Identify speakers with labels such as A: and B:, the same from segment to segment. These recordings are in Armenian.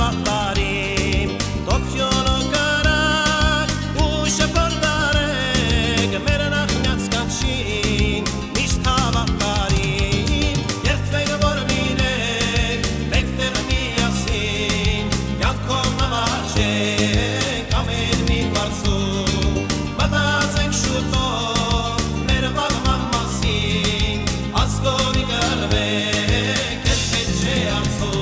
A: Tarim, Tokyo Karak, Usha Pordarek, Merenach Yatskanshin, Mishtava Tarim, Yertvega Borminek, Bekter Miyasin, Yankov Namachek, Amen Mi Barsu, Matazek Shuto, Mervag Mamasin, Asgovi Garvek, Etche Arsu.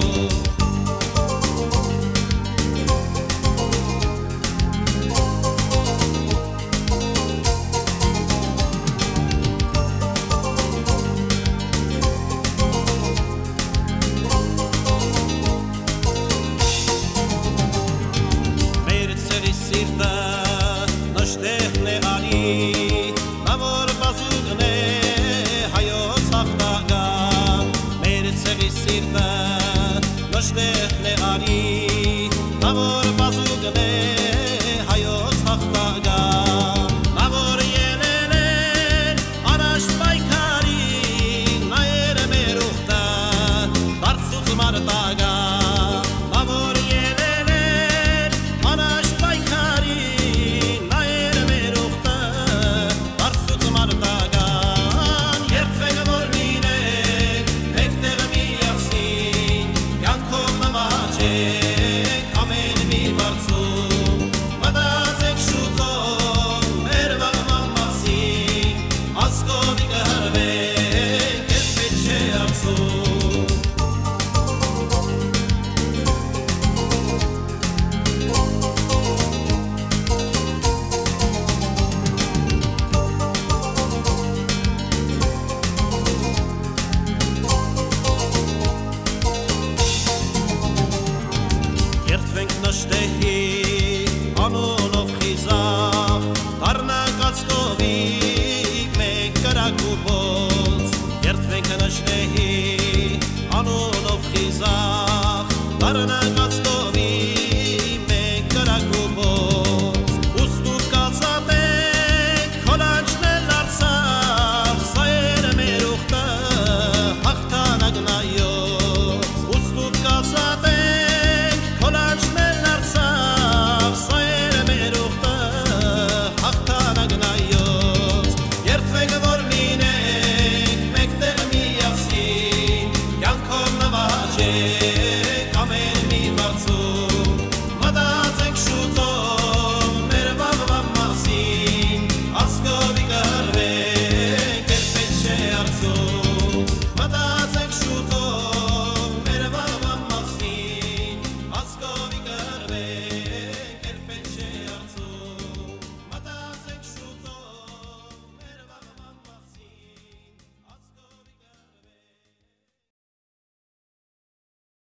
A: Նշտեղն է ալի, նավոր բազուգն է հայոց հաղթական, մեր ցեղի սիրտը նշտեղն է ալի, նավոր բազուգն է հայոց հաղթական, նավոր ելել են անաշտ պայքարի, նայեր է մեր ուխտը, դարձուց մարտական, նավոր ելել են անաշտ պայքարի, Amen mi barzu, Matazek Shuto, Mervag Mamasin, Asgovi Garvek, Etche Arsu. Երթվենք նշտեհի, անոնով խիզախ, Տարնակած կովիկ, մենք կրակ ու ոնց, Երթվենք նշտեհի, անոնով խիզախ, Տարնակած կովիկ, մենք կրակ ու ոնց, Ուստուտ կացատենք, խոլանջնել արցավ, Սայերը մեր ուխտը, հաղթանակ նայոց, Ուստուտ կացատենք,